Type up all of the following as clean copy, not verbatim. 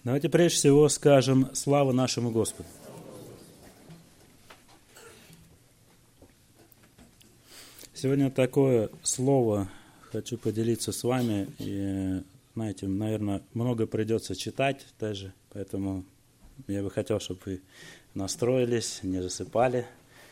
Давайте прежде всего скажем славу нашему Господу. Сегодня такое слово хочу поделиться с вами. И, знаете, наверное, много придется читать даже, поэтому я бы хотел, чтобы вы настроились, не засыпали.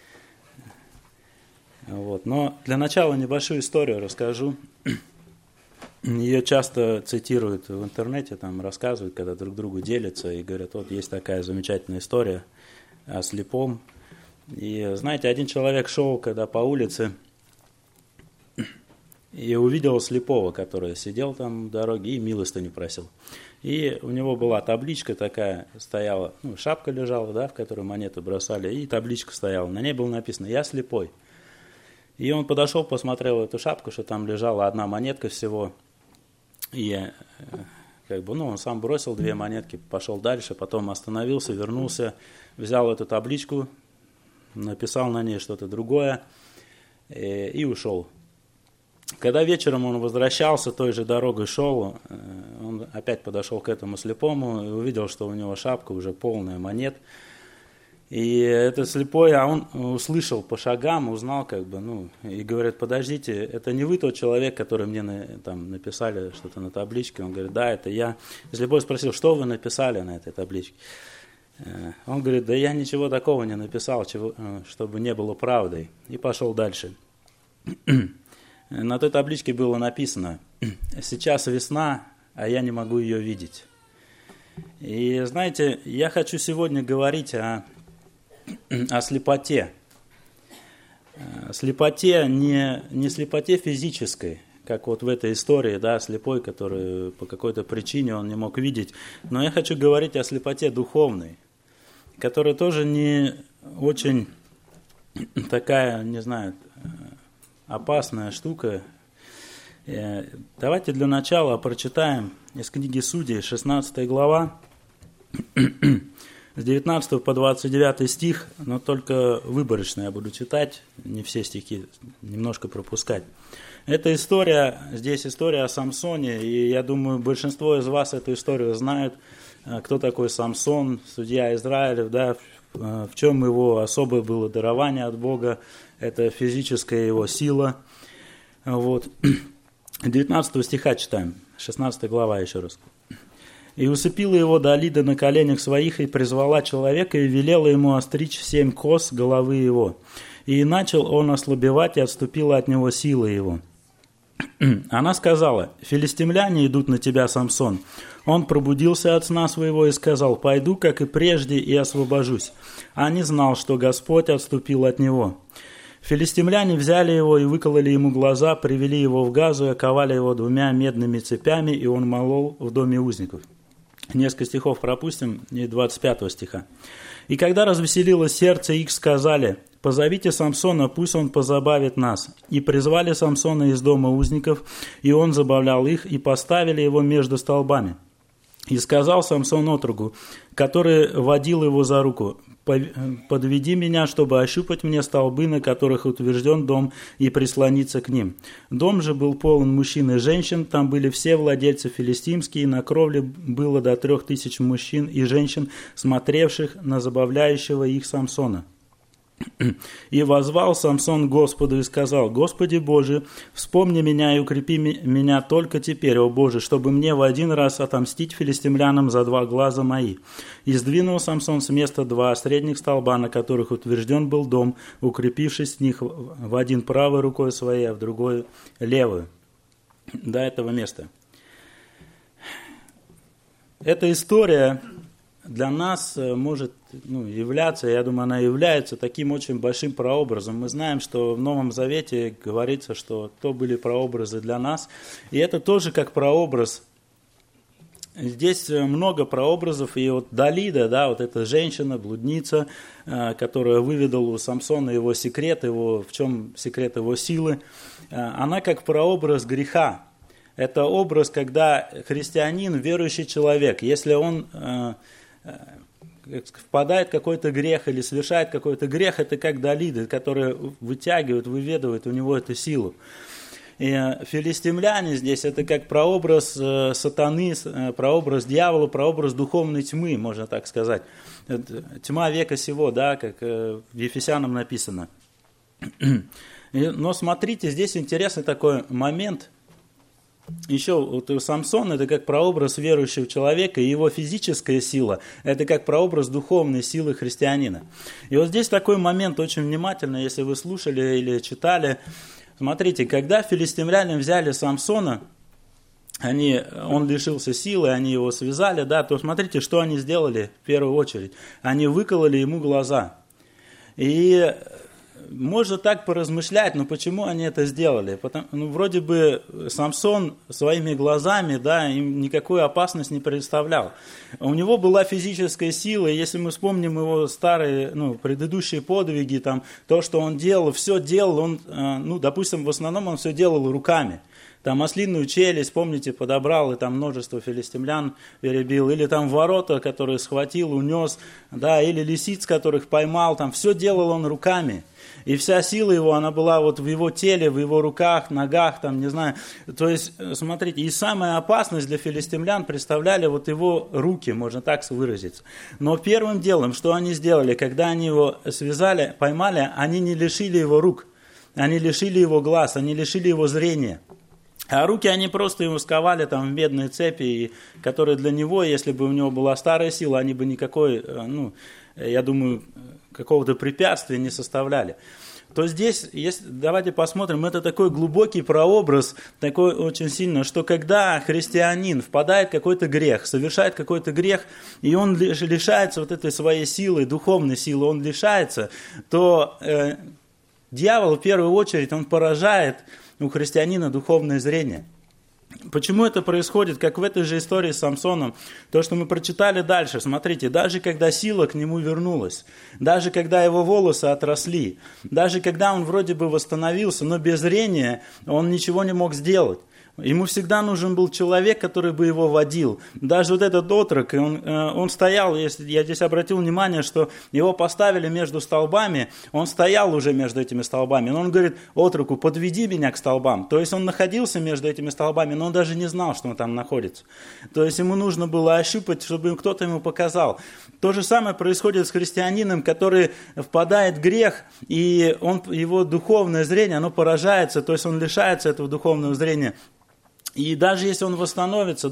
Вот. Но для начала небольшую историю расскажу. Ее часто цитируют в интернете, там рассказывают, когда друг другу делятся и говорят, вот есть такая замечательная история о слепом. И знаете, один человек шел, когда по улице, и увидел слепого, который сидел там в дороге и милостыню просил. И у него была табличка такая, стояла, шапка лежала, да, в которую монеты бросали, и табличка стояла, на ней было написано «Я слепой». И он подошел, посмотрел эту шапку, что там лежала одна монетка всего. И он сам бросил 2 монетки, пошел дальше, потом остановился, вернулся, взял эту табличку, написал на ней что-то другое и ушел. Когда вечером он возвращался, той же дорогой шел, он опять подошел к этому слепому и увидел, что у него шапка уже полная монет. И этот слепой, он услышал по шагам, узнал и говорит, подождите, это не вы тот человек, который мне написали что-то на табличке? Он говорит, да, это я. И слепой спросил, что вы написали на этой табличке? Он говорит, да я ничего такого не написал, чтобы не было правдой. И пошел дальше. На той табличке было написано, сейчас весна, а я не могу ее видеть. И знаете, я хочу сегодня говорить о слепоте. Слепоте не слепоте физической, как вот в этой истории, да, слепой, который по какой-то причине он не мог видеть. Но я хочу говорить о слепоте духовной, которая тоже не очень такая, не знаю, опасная штука. Давайте для начала прочитаем из книги Судей, 16 глава, с 19 по 29 стих, но только выборочно я буду читать, не все стихи, немножко пропускать. Эта история, здесь история о Самсоне, и я думаю, большинство из вас эту историю знают, кто такой Самсон, судья Израилев, да, в чем его особое было дарование от Бога, это физическая его сила. Вот. 19 стиха читаем, 16 глава еще раз. «И усыпила его Далида на коленях своих, и призвала человека, и велела ему остричь 7 кос головы его. И начал он ослабевать, и отступила от него сила его. Она сказала, филистимляне идут на тебя, Самсон. Он пробудился от сна своего и сказал, пойду, как и прежде, и освобожусь. А не знал, что Господь отступил от него. Филистимляне взяли его и выкололи ему глаза, привели его в Газу и оковали его 2 медными цепями, и он молол в доме узников». Несколько стихов пропустим, и 25 стиха. «И когда развеселилось сердце их, сказали, позовите Самсона, пусть он позабавит нас. И призвали Самсона из дома узников, и он забавлял их, и поставили его между столбами. И сказал Самсон отрогу, который водил его за руку, подведи меня, чтобы ощупать мне столбы, на которых утвержден дом, и прислониться к ним. Дом же был полон мужчин и женщин, там были все владельцы филистимские, и на кровле было до 3000 мужчин и женщин, смотревших на забавляющего их Самсона. И воззвал Самсон Господу и сказал, Господи Боже, вспомни меня и укрепи меня только теперь, о Боже, чтобы мне в один раз отомстить филистимлянам за 2 глаза мои. И сдвинул Самсон с места 2 средних столба, на которых утвержден был дом, укрепившись с них в один правой рукой своей, а в другой левой, до этого места. Эта история для нас может являться, я думаю, она является таким очень большим прообразом. Мы знаем, что в Новом Завете говорится, что то были прообразы для нас, и это тоже как прообраз. Здесь много прообразов, и вот Далида, да, вот эта женщина, блудница, которая выведала у Самсона его секрет, в чем секрет его силы, она как прообраз греха. Это образ, когда христианин, верующий человек, если он впадает в какой-то грех или совершает какой-то грех, это как Далида, которая вытягивает, выведывает у него эту силу. И филистимляне здесь это как прообраз сатаны, прообраз дьявола, прообраз духовной тьмы, можно так сказать. Тьма века сего, да, как в Ефесянам написано. Но смотрите, здесь интересный такой момент. Еще вот Самсон – это как прообраз верующего человека, и его физическая сила – это как прообраз духовной силы христианина. И вот здесь такой момент очень внимательно, если вы слушали или читали. Смотрите, когда филистимляне взяли Самсона, он лишился силы, они его связали, да, то смотрите, что они сделали в первую очередь. Они выкололи ему глаза. И можно так поразмышлять, но почему они это сделали? Вроде бы Самсон своими глазами, да, им никакую опасность не представлял. У него была физическая сила, и если мы вспомним его старые, предыдущие подвиги, там, то, что он делал, все делал, он, допустим, в основном он все делал руками. Там ослиную челюсть, помните, подобрал, и там множество филистимлян перебил, или там ворота, которые схватил, унес, да, или лисиц, которых поймал, там все делал он руками. И вся сила его, она была вот в его теле, в его руках, ногах, там, не знаю. То есть, смотрите, и самая опасность для филистимлян представляли вот его руки, можно так выразиться. Но первым делом, что они сделали, когда они его связали, поймали, они не лишили его рук, они лишили его глаз, они лишили его зрения. А руки они просто ему сковали там в медные цепи, которые для него, если бы у него была старая сила, они бы никакой, я думаю, какого-то препятствия не составляли. То здесь, давайте посмотрим, это такой глубокий прообраз, такой очень сильно, что когда христианин впадает в какой-то грех, совершает какой-то грех, и он лишается вот этой своей силы, духовной силы, он лишается, то дьявол в первую очередь, он поражает у христианина духовное зрение. Почему это происходит, как в этой же истории с Самсоном? То, что мы прочитали дальше, смотрите, даже когда сила к нему вернулась, даже когда его волосы отросли, даже когда он вроде бы восстановился, но без зрения он ничего не мог сделать. Ему всегда нужен был человек, который бы его водил. Даже вот этот отрок, он стоял, я здесь обратил внимание, что его поставили между столбами, он стоял уже между этими столбами, но он говорит отроку: подведи меня к столбам. То есть он находился между этими столбами, но он даже не знал, что он там находится. То есть ему нужно было ощупать, чтобы кто-то ему показал. То же самое происходит с христианином, который впадает в грех, и его духовное зрение, оно поражается, то есть он лишается этого духовного зрения. И даже если он восстановится,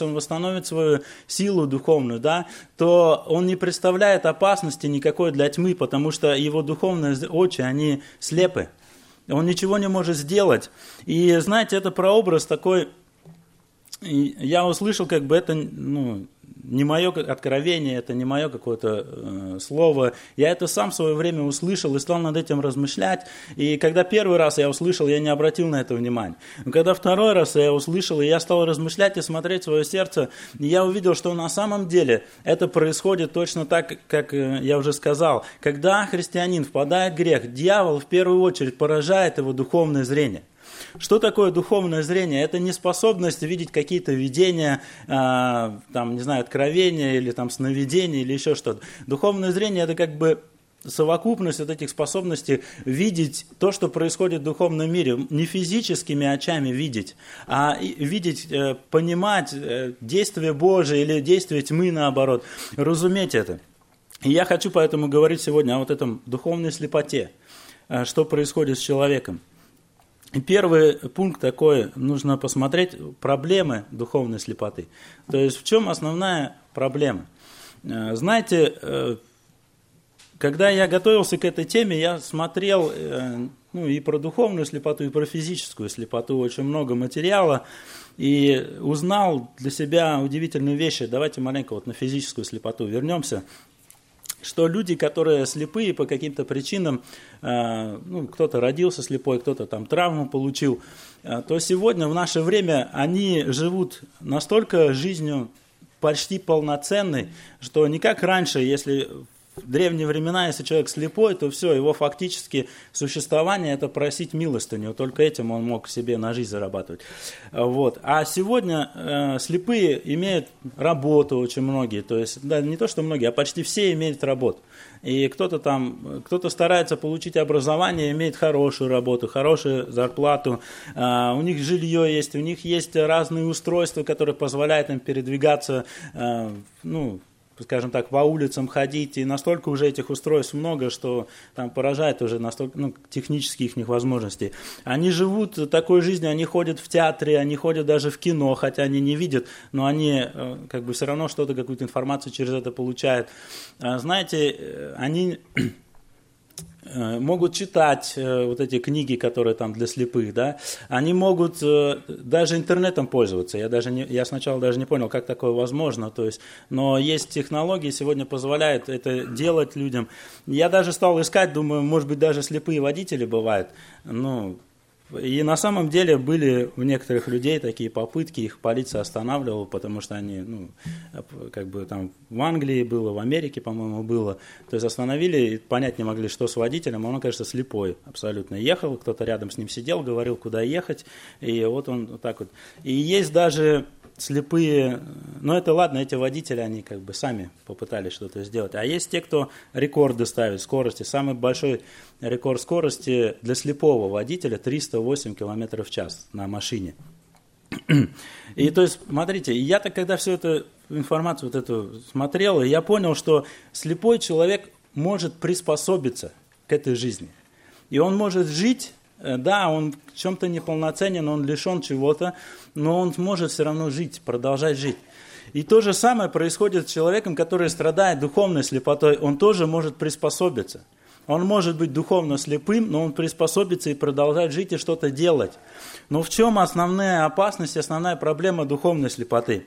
свою силу духовную, да, то он не представляет опасности никакой для тьмы, потому что его духовные очи, они слепы. Он ничего не может сделать. И знаете, это прообраз такой, я услышал, как бы это, не мое откровение, это не мое какое-то слово. Я это сам в свое время услышал и стал над этим размышлять. И когда первый раз я услышал, я не обратил на это внимания. Но когда второй раз я услышал, и я стал размышлять и смотреть в свое сердце, и я увидел, что на самом деле это происходит точно так, как я уже сказал. Когда христианин впадает в грех, дьявол в первую очередь поражает его духовное зрение. Что такое духовное зрение? Это не способность видеть какие-то видения, откровения или сновидения или еще что-то. Духовное зрение – это как бы совокупность вот этих способностей видеть то, что происходит в духовном мире, не физическими очами видеть, а видеть, понимать действие Божие или действие тьмы наоборот, разуметь это. И я хочу поэтому говорить сегодня о вот этом духовной слепоте, что происходит с человеком. И первый пункт такой, нужно посмотреть проблемы духовной слепоты. То есть в чем основная проблема? Знаете, когда я готовился к этой теме, я смотрел и про духовную слепоту, и про физическую слепоту, очень много материала, и узнал для себя удивительные вещи. Давайте маленько на физическую слепоту вернемся. Что люди, которые слепые по каким-то причинам, кто-то родился слепой, кто-то травму получил, то сегодня в наше время они живут настолько жизнью почти полноценной, что не как раньше, если в древние времена, если человек слепой, то все, его фактически существование – это просить милостыню. Только этим он мог себе на жизнь зарабатывать. Вот. А сегодня слепые имеют работу очень многие. То есть, да, не то, что многие, а почти все имеют работу. И кто-то старается получить образование, имеет хорошую работу, хорошую зарплату. У них жилье есть, у них есть разные устройства, которые позволяют им передвигаться, скажем так, по улицам ходить, и настолько уже этих устройств много, что там поражает уже настолько технических их возможностей. Они живут такой жизнью, они ходят в театре, они ходят даже в кино, хотя они не видят, но они все равно что-то, какую-то информацию через это получают. Знаете, они могут читать вот эти книги, которые там для слепых, да, они могут даже интернетом пользоваться. Я сначала даже не понял, как такое возможно, то есть, но есть технологии, сегодня позволяют это делать людям. Я даже стал искать, думаю, может быть, даже слепые водители бывают, и на самом деле были у некоторых людей такие попытки, их полиция останавливала, потому что они, там в Англии было, в Америке, по-моему, было. То есть остановили и понять не могли, что с водителем, он, конечно, слепой абсолютно. Ехал, кто-то рядом с ним сидел, говорил, куда ехать, и вот он вот так вот. И есть даже слепые, это ладно, эти водители, они сами попытались что-то сделать. А есть те, кто рекорды ставит скорости. Самый большой рекорд скорости для слепого водителя 308 км в час на машине. И то есть, смотрите, я-то когда всю эту информацию вот эту смотрел, я понял, что слепой человек может приспособиться к этой жизни. И он может жить. Да, он в чем-то неполноценен, он лишен чего-то, но он может все равно жить, продолжать жить. И то же самое происходит с человеком, который страдает духовной слепотой, он тоже может приспособиться. Он может быть духовно слепым, но он приспособится и продолжать жить и что-то делать. Но в чем основная опасность, основная проблема духовной слепоты?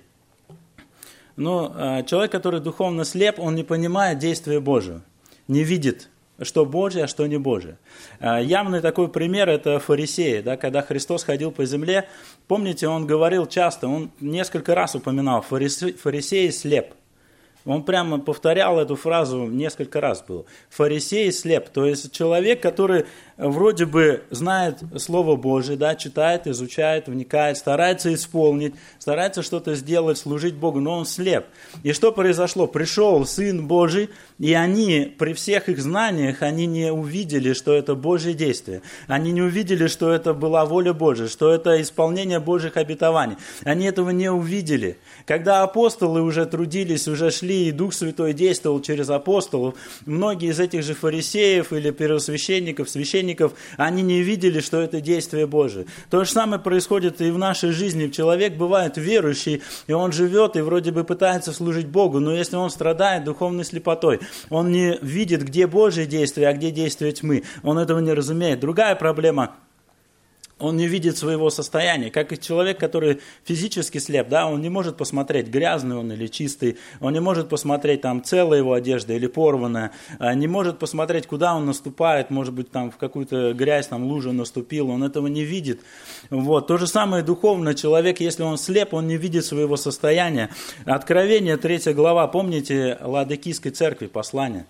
Человек, который духовно слеп, он не понимает действия Божьего, не видит, что Божье, а что не Божье. Явный такой пример – это фарисеи. Да, когда Христос ходил по земле, помните, он говорил часто, он несколько раз упоминал, фарисей слеп. Он прямо повторял эту фразу несколько раз было. Фарисей слеп, то есть человек, который вроде бы знает Слово Божие, да, читает, изучает, вникает, старается исполнить, старается что-то сделать, служить Богу, но он слеп. И что произошло? Пришел Сын Божий, и они, при всех их знаниях, они не увидели, что это Божье действие. Они не увидели, что это была воля Божия, что это исполнение Божьих обетований. Они этого не увидели. Когда апостолы уже трудились, уже шли, и Дух Святой действовал через апостолов, многие из этих же фарисеев или первосвященников, священников, они не видели, что это действие Божие. То же самое происходит и в нашей жизни. Человек бывает верующий, и он живет, и вроде бы пытается служить Богу, но если он страдает духовной слепотой, он не видит, где Божие действие, а где действие тьмы. Он этого не разумеет. Другая проблема – он не видит своего состояния, как и человек, который физически слеп, да, он не может посмотреть, грязный он или чистый, он не может посмотреть, там, целая его одежда или порванная, не может посмотреть, куда он наступает, может быть, там, в какую-то грязь, там, лужу наступил, он этого не видит. Вот. То же самое духовно, человек, если он слеп, он не видит своего состояния. Откровение, 3 глава, помните, Ладикийской церкви, послание?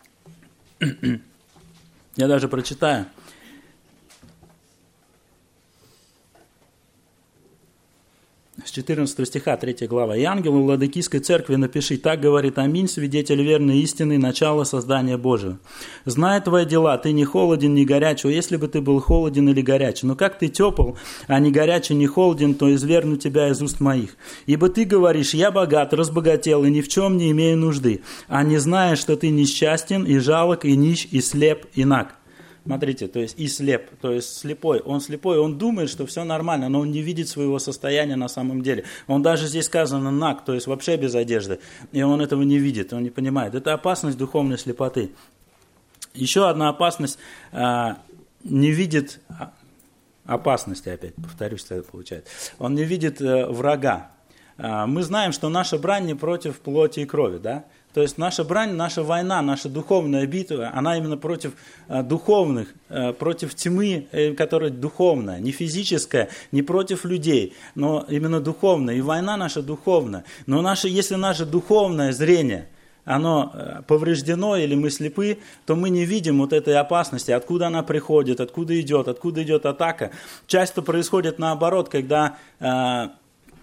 Я даже прочитаю. С 14 стиха, 3 глава. «И ангелу Ладикийской церкви напиши, так говорит Аминь, свидетель верный истины, начало создания Божьего. Зная твои дела, ты не холоден, не горяч, если бы ты был холоден или горяч. Но как ты тепл, а не горяч и не холоден, то извергну тебя из уст моих. Ибо ты говоришь, я богат, разбогател, и ни в чем не имею нужды, а не знаешь, что ты несчастен, и жалок, и нищ, и слеп, и наг». Смотрите, то есть и слеп, то есть слепой, он думает, что все нормально, но он не видит своего состояния на самом деле. Он даже здесь сказано наг, то есть вообще без одежды, и он этого не видит, он не понимает. Это опасность духовной слепоты. Еще одна опасность, не видит опасности, опять повторюсь, это получается. Он не видит врага. Мы знаем, что наша брань не против плоти и крови, да? То есть наша брань, наша война, наша духовная битва, она именно против духовных, против тьмы, которая духовная, не физическая, не против людей, но именно духовная. И война наша духовная. Но если наше духовное зрение оно повреждено или мы слепы, то мы не видим вот этой опасности, откуда она приходит, откуда идет атака. Часто происходит наоборот, когда на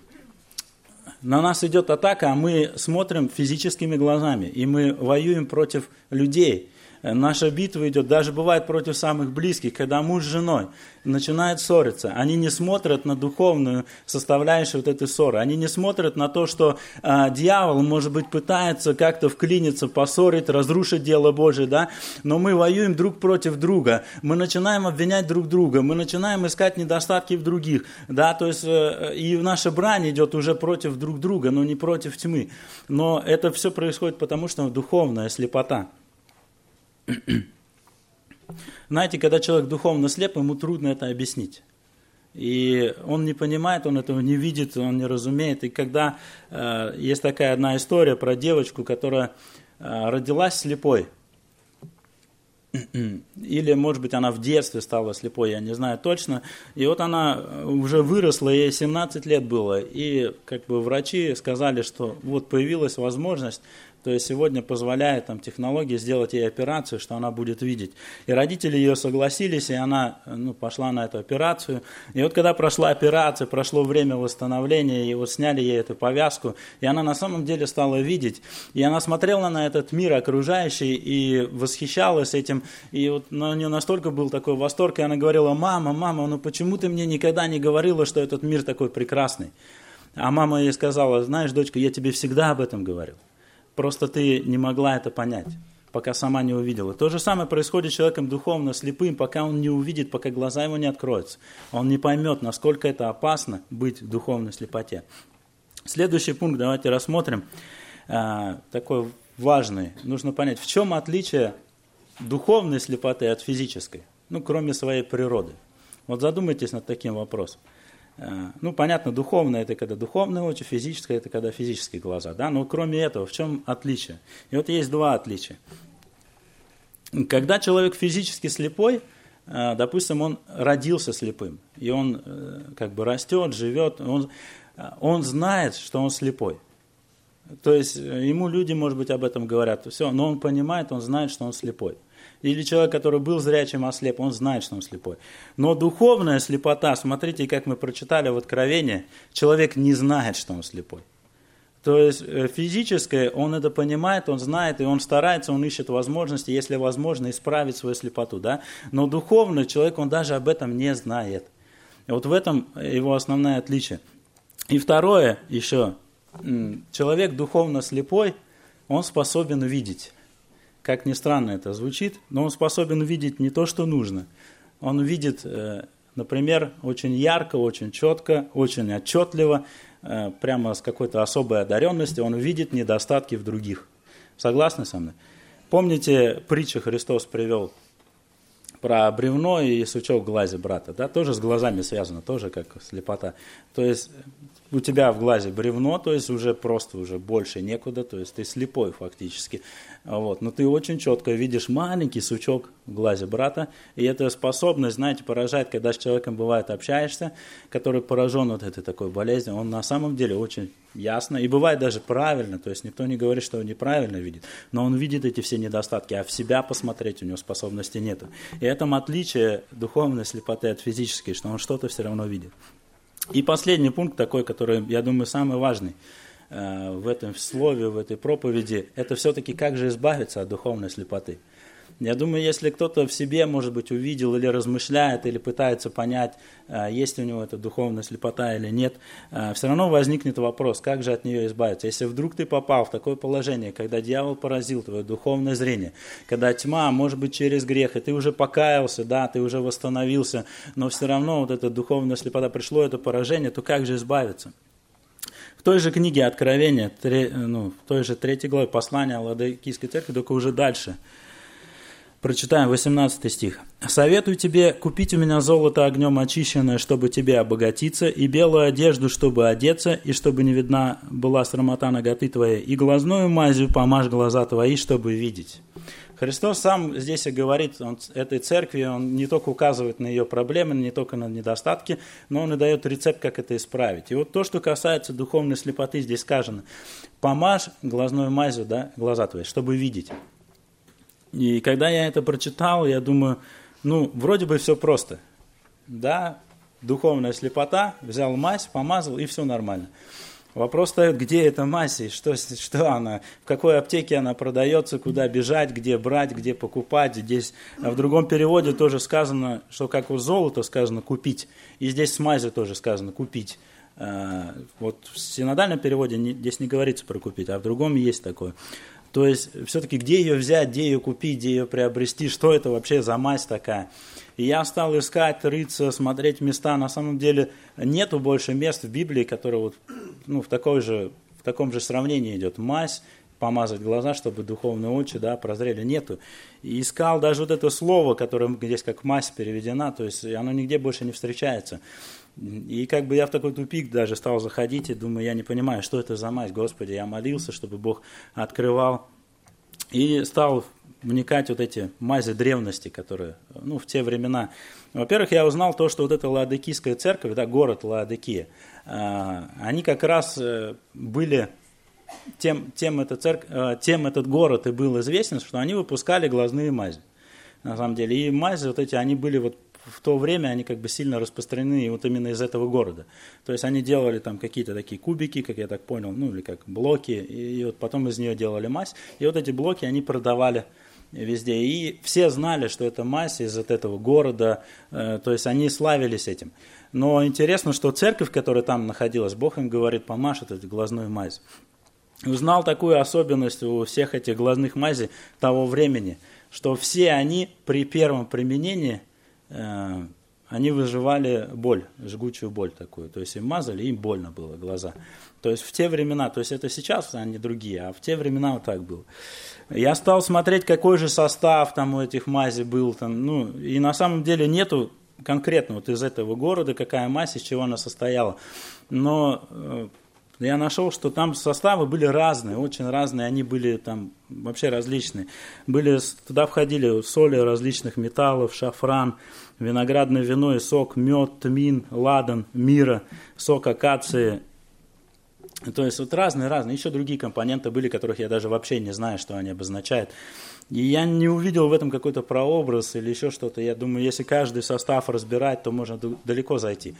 нас идет атака, а мы смотрим физическими глазами, и мы воюем против людей. Наша битва идет, даже бывает против самых близких, когда муж с женой начинают ссориться. Они не смотрят на духовную составляющую вот этой ссоры. Они не смотрят на то, что дьявол, может быть, пытается как-то вклиниться, поссорить, разрушить дело Божие, да? Но мы воюем друг против друга. Мы начинаем обвинять друг друга, мы начинаем искать недостатки в других, да? То есть и наша брань идет уже против друг друга, но не против тьмы. Но это все происходит потому, что духовная слепота. Знаете, когда человек духовно слеп, ему трудно это объяснить. И он не понимает, он этого не видит, он не разумеет. И когда есть такая одна история про девочку, которая родилась слепой, или, может быть, она в детстве стала слепой, я не знаю точно. И вот она уже выросла, ей 17 лет было. И как бы врачи сказали, что вот появилась возможность, то есть сегодня позволяет там, технологии сделать ей операцию, что она будет видеть. И родители ее согласились, и она пошла на эту операцию. И вот когда прошла операция, прошло время восстановления, и вот сняли ей эту повязку, и она на самом деле стала видеть. И она смотрела на этот мир окружающий и восхищалась этим. И вот у нее настолько был такой восторг, и она говорила: мама, ну почему ты мне никогда не говорила, что этот мир такой прекрасный? А мама ей сказала: знаешь, дочка, я тебе всегда об этом говорил. Просто ты не могла это понять, пока сама не увидела. То же самое происходит с человеком духовно слепым, пока он не увидит, пока глаза его не откроются. Он не поймет, насколько это опасно быть в духовной слепоте. Следующий пункт давайте рассмотрим, такой важный. Нужно понять, в чем отличие духовной слепоты от физической, кроме своей природы. Вот задумайтесь над таким вопросом. Понятно, духовное – это когда духовные очи, физическое – это когда физические глаза. Да? Но кроме этого, в чем отличие? И вот есть два отличия. Когда человек физически слепой, допустим, он родился слепым, и он как бы растет, живет, он знает, что он слепой. То есть ему люди, может быть, об этом говорят, все, но он понимает, он знает, что он слепой. Или человек, который был зрячим, ослеп, он знает, что он слепой. Но духовная слепота, смотрите, как мы прочитали в Откровении, человек не знает, что он слепой. То есть физическое, он это понимает, он знает, и он старается, он ищет возможности, если возможно, исправить свою слепоту. Да? Но духовный человек, он даже об этом не знает. И вот в этом его основное отличие. И второе еще, человек духовно слепой, он способен видеть. Как ни странно это звучит, но он способен видеть не то, что нужно. Он видит, например, очень ярко, очень четко, очень отчетливо, прямо с какой-то особой одаренностью, он видит недостатки в других. Согласны со мной? Помните, притчу Христос привел про бревно и сучок в глазе брата, да? Тоже с глазами связано, тоже как слепота. То есть у тебя в глазе бревно, то есть уже просто уже больше некуда, то есть ты слепой фактически. Вот. Но ты очень четко видишь маленький сучок в глазе брата, и эта способность, знаете, поражает, когда с человеком бывает общаешься, который поражен вот этой такой болезнью, он на самом деле очень ясно, и бывает даже правильно, то есть никто не говорит, что он неправильно видит, но он видит эти все недостатки, а в себя посмотреть у него способности нету. И это отличие духовной слепоты от физической, что он что-то все равно видит. И последний пункт такой, который, я думаю, самый важный в этом слове, в этой проповеди, это все-таки как же избавиться от духовной слепоты. Я думаю, если кто-то в себе, может быть, увидел или размышляет, или пытается понять, есть у него эта духовная слепота или нет, все равно возникнет вопрос, как же от нее избавиться. Если вдруг ты попал в такое положение, когда дьявол поразил твое духовное зрение, когда тьма, может быть, через грех, и ты уже покаялся, да, ты уже восстановился, но все равно вот эта духовная слепота, пришло это поражение, то как же избавиться? В той же книге Откровения, в той же 3 главе послания Ладоикийской церкви, только уже дальше, прочитаем 18 стих. «Советую тебе купить у меня золото огнем очищенное, чтобы тебе обогатиться, и белую одежду, чтобы одеться, и чтобы не видна была срамота наготы твоей, и глазною мазью помажь глаза твои, чтобы видеть». Христос сам здесь и говорит этой церкви, он не только указывает на ее проблемы, не только на недостатки, но он и дает рецепт, как это исправить. И вот то, что касается духовной слепоты, здесь сказано: помажь глазной мазью, да, глаза твои, чтобы видеть. И когда я это прочитал, я думаю, вроде бы все просто. Да, духовная слепота, взял мазь, помазал, и все нормально. Вопрос стоит, где эта мазь, и что она, в какой аптеке она продается, куда бежать, где брать, где покупать. Здесь в другом переводе тоже сказано, что как у золота сказано купить, и здесь с мазью тоже сказано купить. Вот в синодальном переводе здесь не говорится про купить, а в другом есть такое. То есть все-таки где ее взять, где ее купить, где ее приобрести, что это вообще за мазь такая. И я стал искать, рыться, смотреть места. На самом деле нету больше мест в Библии, которые вот, в таком же сравнении идет. Мазь, помазать глаза, чтобы духовные очи, да, прозрели. Нету. И искал даже вот это слово, которое здесь как мазь переведена, то есть оно нигде больше не встречается. И как бы я в такой тупик даже стал заходить и думаю, я не понимаю, что это за мазь, Господи. Я молился, чтобы Бог открывал. И стал вникать вот эти мази древности, которые, в те времена. Во-первых, я узнал то, что вот эта Лаодикийская церковь, да, город Лаодикия, они как раз были, тем этот город и был известен, что они выпускали глазные мази. На самом деле. И мази вот эти, они были вот в то время, они как бы сильно распространены вот именно из этого города. То есть они делали там какие-то такие кубики, как я так понял, или как блоки, и вот потом из нее делали мазь. И вот эти блоки они продавали везде. И все знали, что это мазь из вот этого города, то есть они славились этим. Но интересно, что церковь, которая там находилась, Бог им говорит, помажь эту глазную мазь. Узнал такую особенность у всех этих глазных мазей того времени, что все они при первом применении, они выживали боль, жгучую боль такую. То есть им мазали, им больно было глаза. То есть в те времена, то есть это сейчас они другие, а в те времена вот так было. Я стал смотреть, какой же состав там у этих мазей был. И на самом деле нету конкретно вот из этого города, какая мазь, из чего она состояла. Но я нашел, что там составы были разные, очень разные, они были там вообще различные. Туда входили соли различных металлов, шафран, виноградное вино и сок, мед, тмин, ладан, мира, сок акации. То есть вот разные, еще другие компоненты были, которых я даже вообще не знаю, что они обозначают. И я не увидел в этом какой-то прообраз или еще что-то. Я думаю, если каждый состав разбирать, то можно далеко зайти.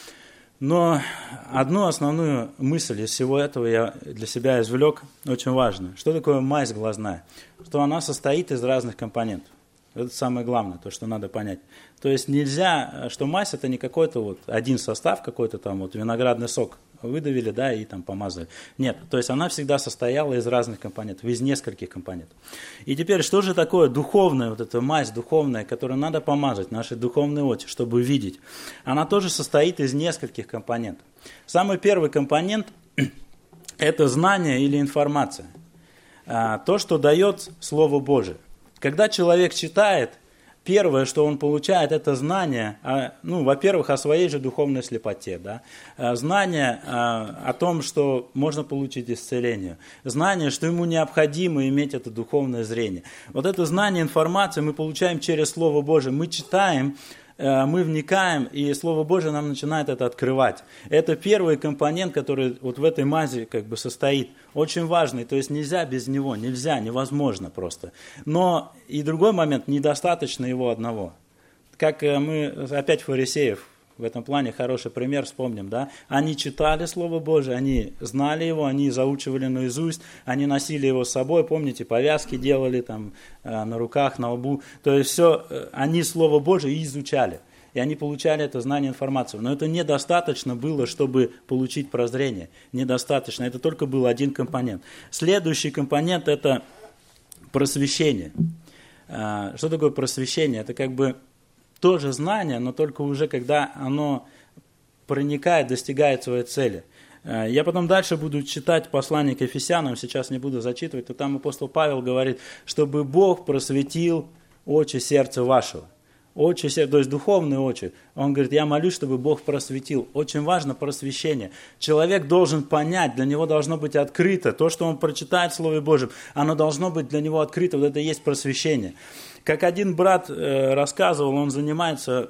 Но одну основную мысль из всего этого я для себя извлек, очень важно. Что такое мазь глазная? Что она состоит из разных компонентов. Это самое главное, то, что надо понять. То есть нельзя, что мазь это не какой-то вот один состав, какой-то там вот виноградный сок выдавили, да, и там помазали. Нет, то есть она всегда состояла из разных компонентов, из нескольких компонентов. И теперь, что же такое духовная, вот эта мазь духовная, которую надо помазать, наши духовные очи, чтобы видеть? Она тоже состоит из нескольких компонентов. Самый первый компонент – это знание или информация. То, что дает Слово Божие. Когда человек читает, первое, что он получает, это знание, во-первых, о своей же духовной слепоте, да? Знание о том, что можно получить исцеление, знание, что ему необходимо иметь это духовное зрение. Вот это знание, информацию мы получаем через Слово Божие. Мы читаем, мы вникаем, и Слово Божие нам начинает это открывать. Это первый компонент, который вот в этой мази как бы состоит. Очень важный, то есть нельзя без него, невозможно просто. Но и другой момент, недостаточно его одного. Как мы, опять фарисеев, в этом плане хороший пример вспомним, да? Они читали Слово Божие, они знали его, они заучивали наизусть, они носили его с собой, помните, повязки делали там на руках, на лбу. То есть все, они Слово Божие изучали. И они получали это знание, информацию. Но это недостаточно было, чтобы получить прозрение. Недостаточно. Это только был один компонент. Следующий компонент – это просвещение. Что такое просвещение? Это как бы тоже знание, но только уже когда оно проникает, достигает своей цели. Я потом дальше буду читать послание к Ефесянам, сейчас не буду зачитывать, но там апостол Павел говорит, чтобы Бог просветил очи сердца вашего. очи, то есть духовные очи. Он говорит, я молюсь, чтобы Бог просветил. Очень важно просвещение. Человек должен понять, для него должно быть открыто. То, что он прочитает в Слове Божьем, оно должно быть для него открыто. Вот это и есть просвещение. Как один брат рассказывал, он занимается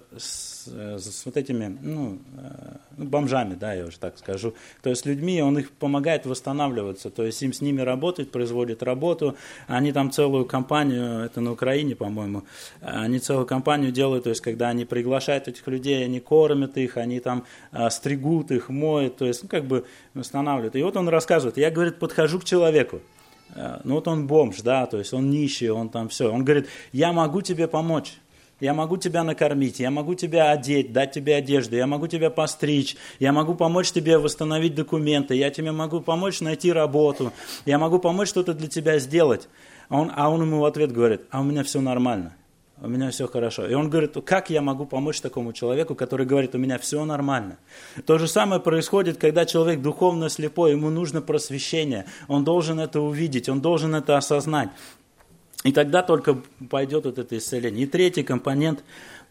с вот этими бомжами, да, я уже так скажу. То есть людьми, он их помогает восстанавливаться. То есть им с ними работает, производит работу. Они там целую кампанию, это на Украине, по-моему, они целую кампанию делают, то есть когда они приглашают этих людей, они кормят их, они там стригут их, моют, то есть как бы восстанавливают. И вот он рассказывает, я, говорит, подхожу к человеку. Ну вот он бомж, да, то есть он нищий, он там все. Он говорит, я могу тебе помочь. Я могу тебя накормить, я могу тебя одеть, дать тебе одежду, я могу тебя постричь, я могу помочь тебе восстановить документы, я тебе могу помочь найти работу, я могу помочь что-то для тебя сделать. А он ему в ответ говорит, а у меня все нормально, у меня все хорошо. И он говорит, как я могу помочь такому человеку, который говорит, у меня все нормально. То же самое происходит, когда человек духовно слепой, ему нужно просвещение, он должен это увидеть, он должен это осознать. И тогда только пойдет вот это исцеление. И третий компонент,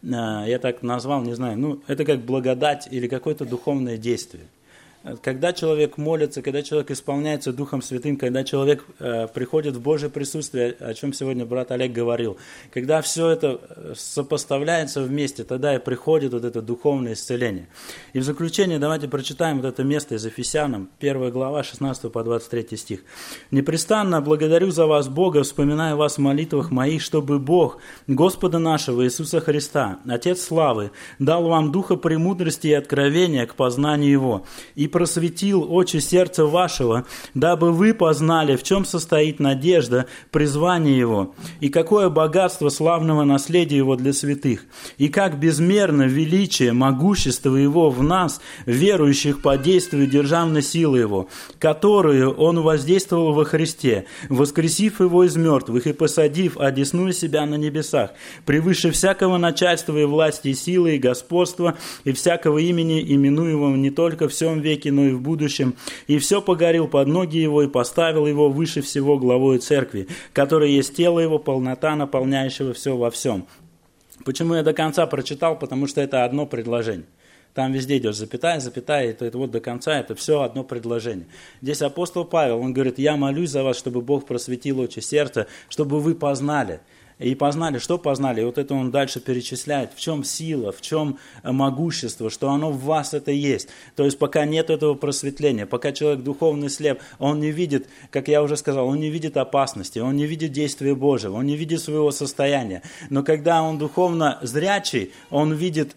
я так назвал, не знаю, это как благодать или какое-то духовное действие. Когда человек молится, когда человек исполняется Духом Святым, когда человек приходит в Божье присутствие, о чем сегодня брат Олег говорил, когда все это сопоставляется вместе, тогда и приходит вот это духовное исцеление. И в заключение давайте прочитаем вот это место из Ефесянам, 1 глава, 16 по 23 стих. «Непрестанно благодарю за вас Бога, вспоминая вас в молитвах моих, чтобы Бог, Господа нашего Иисуса Христа, Отец славы, дал вам духа премудрости и откровения к познанию Его, и просветил очи сердца вашего, дабы вы познали, в чем состоит надежда, призвание Его, и какое богатство славного наследия Его для святых, и как безмерно величие, могущество Его в нас, верующих по действию державной силы Его, которую Он воздействовал во Христе, воскресив Его из мертвых и посадив одесную себя на небесах, превыше всякого начальства и власти, и силы, и господства, и всякого имени, именуемого не только в всем веке, но и в будущем, и все погорел под ноги Его, и поставил Его выше всего главою церкви, которая есть тело Его, полнота, наполняющего все во всем». Почему я до конца прочитал? Потому что это одно предложение. Там везде идет запятая, запятая, это вот до конца, это все одно предложение. Здесь апостол Павел, он говорит, я молюсь за вас, чтобы Бог просветил очи сердца, чтобы вы познали. И познали, что познали? И вот это он дальше перечисляет. В чем сила, в чем могущество, что оно в вас это есть. То есть пока нет этого просветления, пока человек духовный слеп, он не видит, как я уже сказал, он не видит опасности, он не видит действия Божьего, он не видит своего состояния. Но когда он духовно зрячий, он видит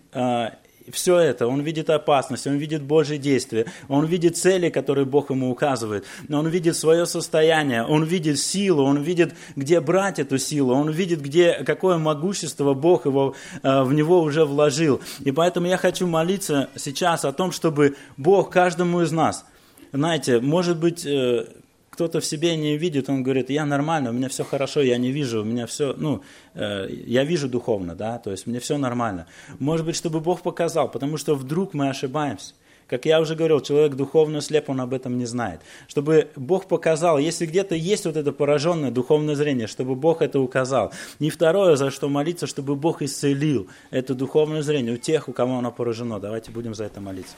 все это, он видит опасность, он видит Божье действие, он видит цели, которые Бог ему указывает, он видит свое состояние, он видит силу, он видит, где брать эту силу, он видит, какое могущество Бог в него уже вложил. И поэтому я хочу молиться сейчас о том, чтобы Бог каждому из нас, знаете, может быть, кто-то в себе не видит, он говорит, я нормально, у меня все хорошо, я не вижу, у меня все, я вижу духовно, да, то есть мне все нормально. Может быть, чтобы Бог показал, потому что вдруг мы ошибаемся. Как я уже говорил, человек духовно слеп, он об этом не знает. Чтобы Бог показал, если где-то есть вот это пораженное духовное зрение, чтобы Бог это указал. И второе, за что молиться, чтобы Бог исцелил это духовное зрение у тех, у кого оно поражено. Давайте будем за это молиться.